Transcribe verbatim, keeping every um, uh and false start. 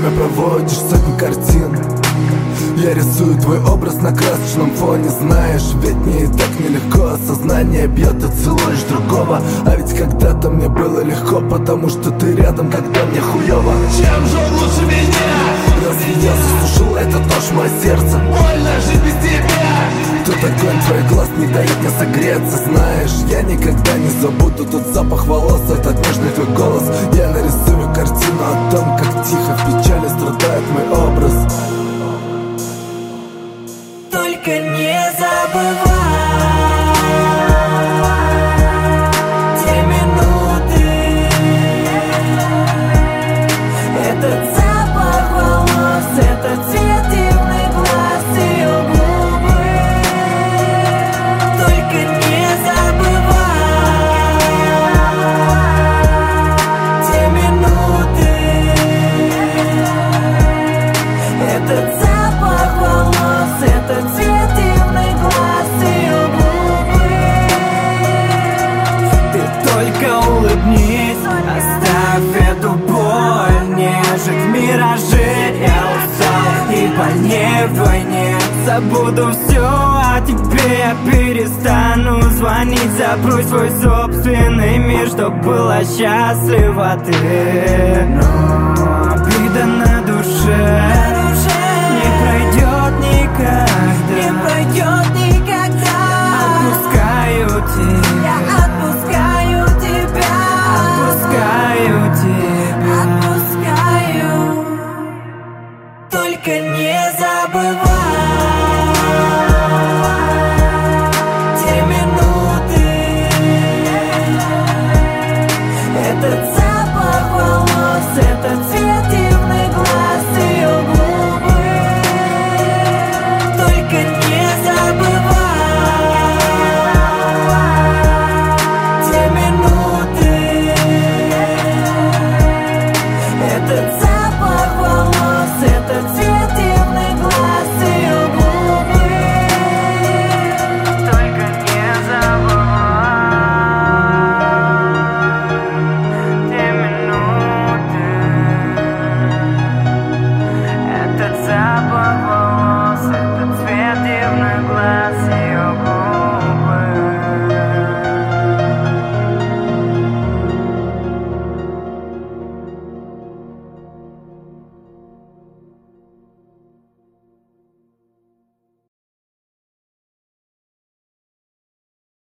время проводишь сотни картин. Я рисую твой образ на красочном фоне. Знаешь, ведь мне и так нелегко. Сознание бьет, и целуешь другого. А ведь когда-то мне было легко, потому что ты рядом, когда мне хуёво. Чем же он лучше меня? Разве я заслужил этот нож в мое сердце? Больно жить без тебя. Тут огонь твой глаз не дает мне согреться. Знаешь, я никогда не забуду тот запах волос, этот нежный твой голос. Я нарисую картину о том, как тихо в печали страдает мой образ. Только не забывай те минуты, этот запах волос, этот цвет дивный глаз, ее губы. Только не забывай те минуты, этот запах волос, этот цвет дивный глаз, ее губы. Ты только улыбнись, оставь эту боль, нежить миражи. Я устал и больнее вдвойне. Забуду все о тебе, я перестану звонить. Забрось свой собственный мир, чтоб была счастлива ты. Но обида на душе не пройдет никогда, не пройдет никогда. Отпускаю тебя, я отпускаю тебя, отпускаю тебя, отпускаю. Только не забывай